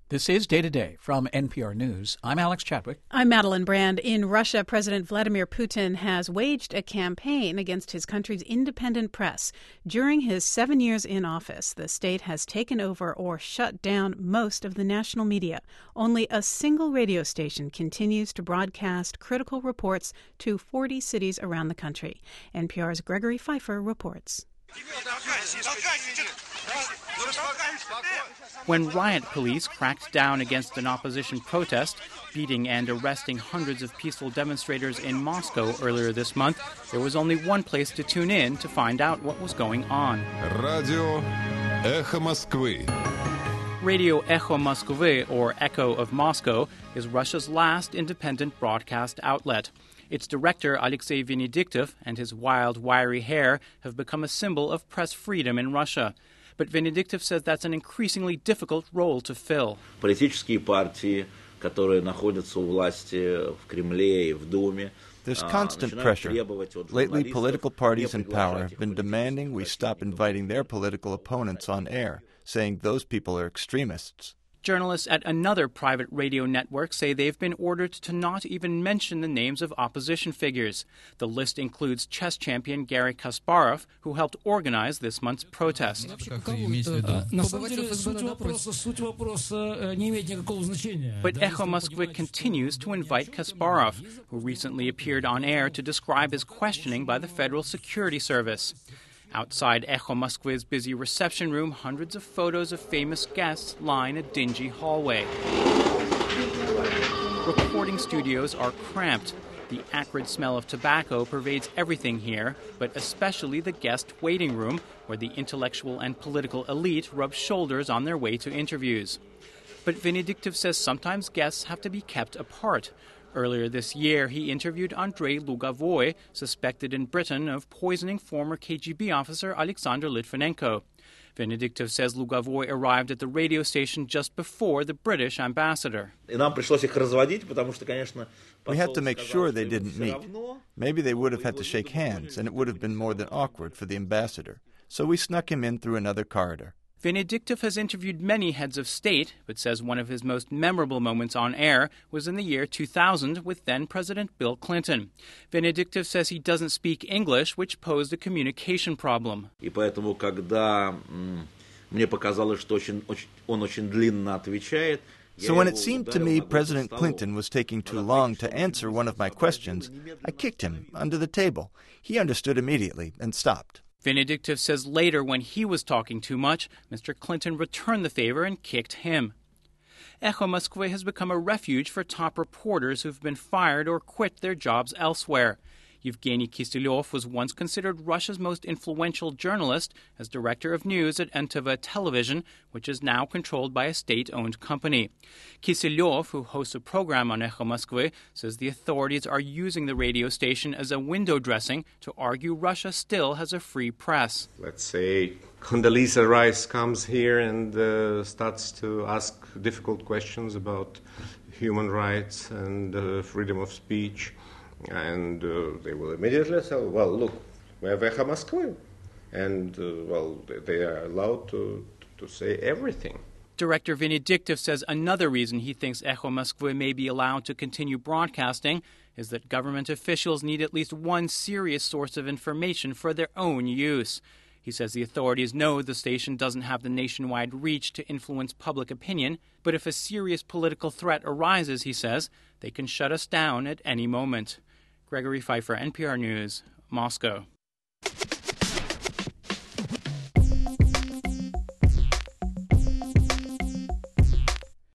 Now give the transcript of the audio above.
This is Day to Day from NPR News. I'm Alex Chadwick. I'm Madeline Brand. In Russia, President Vladimir Putin has waged a campaign against his country's independent press. During his 7 years in office, the state has taken over or shut down most of the national media. Only a single radio station continues to broadcast critical reports to 40 cities around the country. NPR's Gregory Pfeiffer reports. When riot police cracked down against an opposition protest, beating and arresting hundreds of peaceful demonstrators in Moscow earlier this month, there was only one place to tune in to find out what was going on. Radio Echo Moskvy. Radio Echo Moskvy, or Echo of Moscow, is Russia's last independent broadcast outlet. Its director, Alexei Venediktov, and his wild, wiry hair have become a symbol of press freedom in Russia. But Venediktov says that's an increasingly difficult role to fill. Политические партии, которые находятся у власти в Кремле и в Думе. There's constant pressure. Lately, political parties in power have been demanding we stop inviting their political opponents on air, saying those people are extremists. Journalists at another private radio network say they've been ordered to not even mention the names of opposition figures. The list includes chess champion Garry Kasparov, who helped organize this month's protest. But Echo Moskvy continues to invite Kasparov, who recently appeared on air to describe his questioning by the Federal Security Service. Outside Echo Moskvy's busy reception room, hundreds of photos of famous guests line a dingy hallway. Recording studios are cramped. The acrid smell of tobacco pervades everything here, but especially the guest waiting room, where the intellectual and political elite rub shoulders on their way to interviews. But Venediktov says sometimes guests have to be kept apart. Earlier this year, he interviewed Andrei Lugavoy, suspected in Britain of poisoning former KGB officer Alexander Litvinenko. Venediktov says Lugavoy arrived at the radio station just before the British ambassador. We had to make sure they didn't meet. Maybe they would have had to shake hands, and it would have been more than awkward for the ambassador. So we snuck him in through another corridor. Venediktov has interviewed many heads of state, but says one of his most memorable moments on air was in the year 2000 with then-President Bill Clinton. Venediktov says he doesn't speak English, which posed a communication problem. So when it seemed to me President Clinton was taking too long to answer one of my questions, I kicked him under the table. He understood immediately and stopped. Venediktov says later, when he was talking too much, Mr. Clinton returned the favor and kicked him. Echo Moskvy has become a refuge for top reporters who've been fired or quit their jobs elsewhere. Yevgeny Kiselyov was once considered Russia's most influential journalist as director of news at NTV Television, which is now controlled by a state-owned company. Kiselyov, who hosts a program on Echo Moskvy, says the authorities are using the radio station as a window dressing to argue Russia still has a free press. Let's say Condoleezza Rice comes here and starts to ask difficult questions about human rights and freedom of speech. And they will immediately say, well, look, we have Echo Moskvy. And, they are allowed to say everything. Director Venediktov says another reason he thinks Echo Moskvy may be allowed to continue broadcasting is that government officials need at least one serious source of information for their own use. He says the authorities know the station doesn't have the nationwide reach to influence public opinion, but if a serious political threat arises, he says, they can shut us down at any moment. Gregory Pfeiffer, NPR News, Moscow.